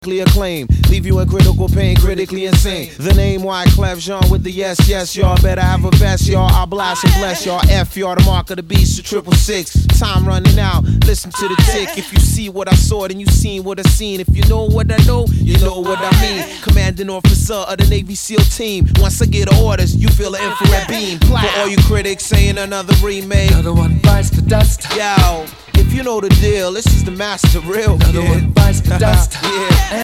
acclaim, leave you in critical pain, critically insane. The name Wyclef Jean with the yes, yes, y'all better have a vest, y'all. I blast and bless y'all. F y'all, the mark of the beast, the 666. Time running out, listen to the tick. If you see what I saw, then you seen what I seen. If you know what I know, you know what I mean. Commanding officer of the Navy SEAL team. Once I get orders, you feel an infrared beam. For all you critics saying another remake, another one bites the dust. Yo, if you know the deal, this is the master real. Another one bites the dust. Yeah.